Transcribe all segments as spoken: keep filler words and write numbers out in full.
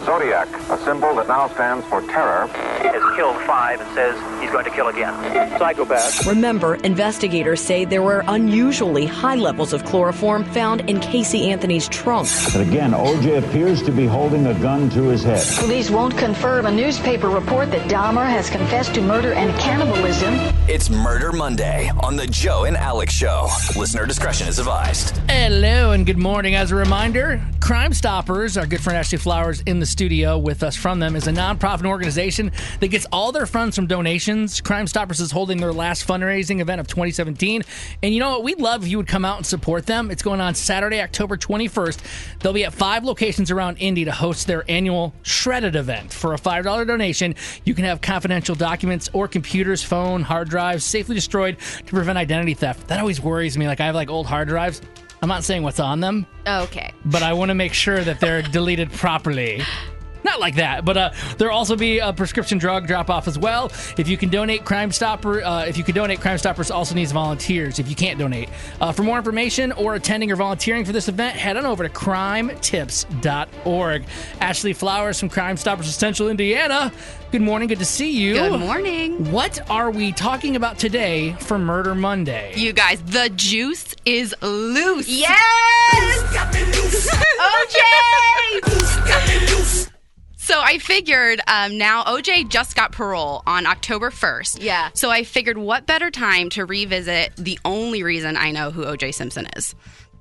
Zodiac, a symbol that now stands for terror, has killed five and says he's going to kill again. Psychopath. Remember, investigators say there were unusually high levels of chloroform found in Casey Anthony's trunk. But again, O J appears to be holding a gun to his head. Police won't confirm a newspaper report that Dahmer has confessed to murder and cannibalism. It's Murder Monday on the Joe and Alex Show. Listener discretion is advised. Hello and good morning. As a reminder, Crime Stoppers, our good friend Ashley Flowers in the studio with us from them, is a nonprofit organization that gets all their funds from donations. Crime Stoppers is holding their last fundraising event of twenty seventeen. And you know what? We'd love if you would come out and support them. It's going on Saturday, October twenty-first. They'll be at five locations around Indy to host their annual Shredded event. For a five dollars donation, you can have confidential documents or computers, phone, hard drives safely destroyed to prevent identity theft. That always worries me. Like, I have like old hard drives. I'm not saying what's on them. Okay. But I want to make sure that they're deleted properly. Not like that, but uh, there'll also be a prescription drug drop-off as well. If you can donate, Crime Stopper. Uh, if you can donate, Crime Stoppers also needs volunteers. If you can't donate, uh, for more information or attending or volunteering for this event, head on over to crime tips dot org. Ashley Flowers from Crime Stoppers of Central Indiana. Good morning. Good to see you. Good morning. What are we talking about today for Murder Monday? You guys, the juice is loose. Yes! Got me loose. O J! Got me loose. So I figured um, now O J just got parole on October first. Yeah. So I figured what better time to revisit the only reason I know who O J Simpson is.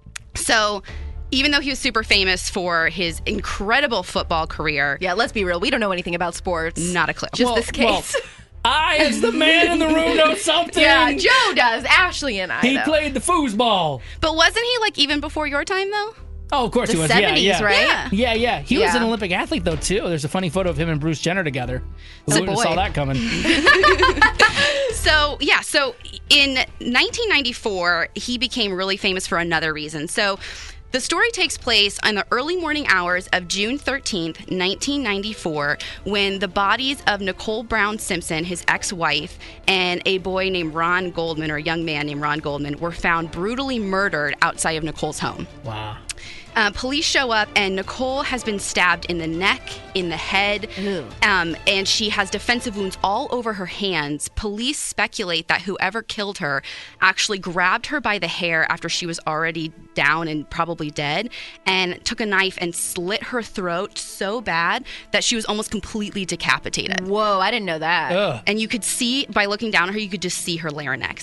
So even though he was super famous for his incredible football career. Yeah, let's be real. We don't know anything about sports. Not a clue. Just Well, this case. well, I, as the man in the room, know something. Yeah, Joe does. Ashley and I, He though. played the foosball. But wasn't he like even before your time though? Oh, of course The he was. seventies, yeah, yeah. right? Yeah. Yeah, yeah. He was Yeah. an Olympic athlete, though, too. There's a funny photo of him and Bruce Jenner together. Who Oh, wouldn't have boy. saw that coming? So, yeah, so in nineteen ninety-four, he became really famous for another reason. So the story takes place on the early morning hours of June thirteenth, nineteen ninety-four, when the bodies of Nicole Brown Simpson, his ex-wife, and a boy named Ron Goldman, or a young man named Ron Goldman, were found brutally murdered outside of Nicole's home. Wow. Uh, police show up, and Nicole has been stabbed in the neck, in the head, um, and she has defensive wounds all over her hands. Police speculate that whoever killed her actually grabbed her by the hair after she was already down and probably dead, and took a knife and slit her throat so bad that she was almost completely decapitated. Whoa, I didn't know that. Ugh. And you could see, by looking down at her, you could just see her larynx.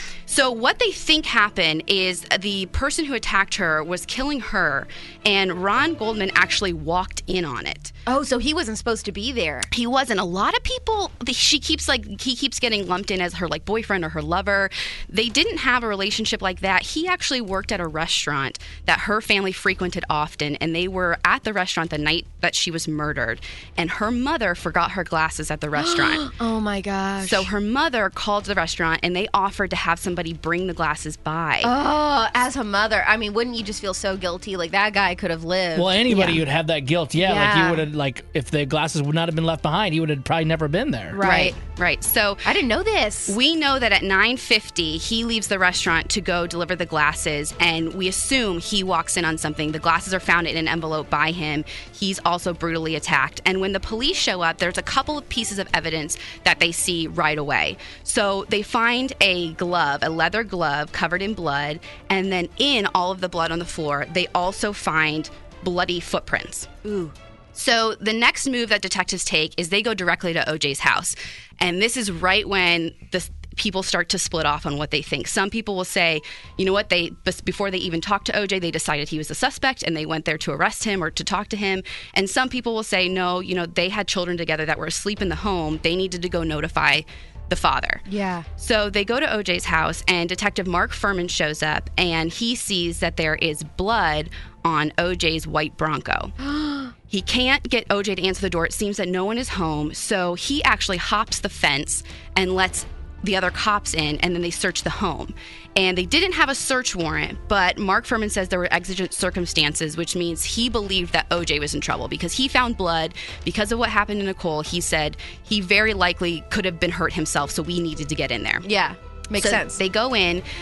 So what they think happened is the person who attacked her was killing her, and Ron Goldman actually walked in on it. Oh, so he wasn't supposed to be there. He wasn't. A lot of people, she keeps like, he keeps getting lumped in as her like boyfriend or her lover. They didn't have a relationship like that. He actually worked at a restaurant that her family frequented often, and they were at the restaurant the night that she was murdered, and her mother forgot her glasses at the restaurant. Oh my gosh. So her mother called the restaurant, and they offered to have somebody bring the glasses by. Oh, as a mother, I mean, wouldn't you just feel so guilty? Like, that guy could have lived. Well, anybody Yeah. would have that guilt. Yeah, like Yeah. he would have, like, if the glasses would not have been left behind, he would have probably never been there. Right. Right, right. So I didn't know this. we know that at nine fifty, he leaves the restaurant to go deliver the glasses, and we assume he walks in on something. The glasses are found in an envelope by him. He's also brutally attacked. And when the police show up, there's a couple of pieces of evidence that they see right away. So they find a glove, a leather glove covered in blood, and then in all of the blood on the floor, they also find bloody footprints. Ooh. So the next move that detectives take is they go directly to O J's house. And this is right when the people start to split off on what they think. Some people will say, you know what, they before they even talked to O J, they decided he was a suspect and they went there to arrest him or to talk to him. And some people will say, no, you know, they had children together that were asleep in the home. They needed to go notify the father. Yeah. So they go to O J's house, and Detective Mark Furman shows up, and he sees that there is blood on O J's white Bronco. He can't get O J to answer the door. It seems that no one is home, so he actually hops the fence and lets the other cops in, and then they search the home. And they didn't have a search warrant, but Mark Furman says there were exigent circumstances, which means he believed that O J was in trouble because he found blood. Because of what happened to Nicole, he said he very likely could have been hurt himself, so we needed to get in there. Yeah. Makes So sense. They go in.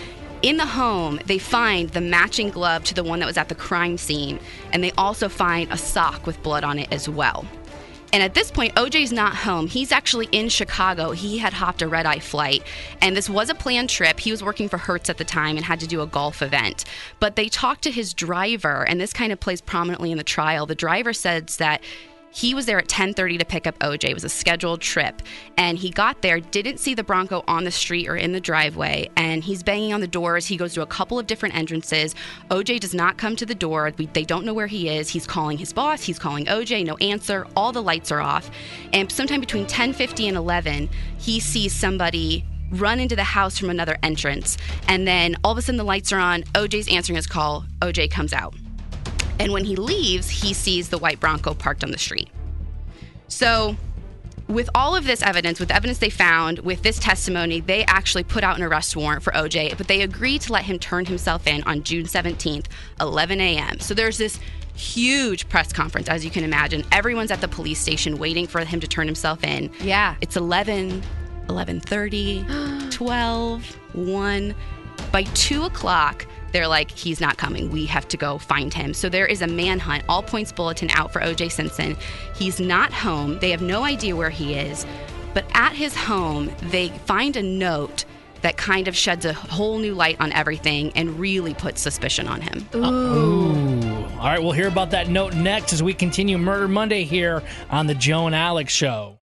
in the home, they find the matching glove to the one that was at the crime scene, and they also find a sock with blood on it as well. And at this point, O J's not home. He's actually in Chicago. He had hopped a red-eye flight, and this was a planned trip. He was working for Hertz at the time and had to do a golf event. But they talked to his driver, and this kind of plays prominently in the trial. The driver says that he was there at ten thirty to pick up O J. It was a scheduled trip. And he got there, didn't see the Bronco on the street or in the driveway, and he's banging on the doors. He goes to a couple of different entrances. O J does not come to the door. We, they don't know where he is. He's calling his boss. He's calling O J. No answer. All the lights are off. And sometime between ten fifty and eleven, he sees somebody run into the house from another entrance. And then all of a sudden the lights are on. O J's answering his call. O J comes out. And when he leaves, he sees the white Bronco parked on the street. So with all of this evidence, with the evidence they found, with this testimony, they actually put out an arrest warrant for O J, but they agreed to let him turn himself in on June seventeenth, eleven a.m. So there's this huge press conference, as you can imagine. Everyone's at the police station waiting for him to turn himself in. Yeah. It's eleven, eleven thirty, twelve, one. By two o'clock, they're like, he's not coming. We have to go find him. So there is a manhunt, all points bulletin out for O J Simpson. He's not home. They have no idea where he is. But at his home, they find a note that kind of sheds a whole new light on everything and really puts suspicion on him. Ooh. Ooh. All right, we'll hear about that note next as we continue Murder Monday here on the Joe and Alex Show.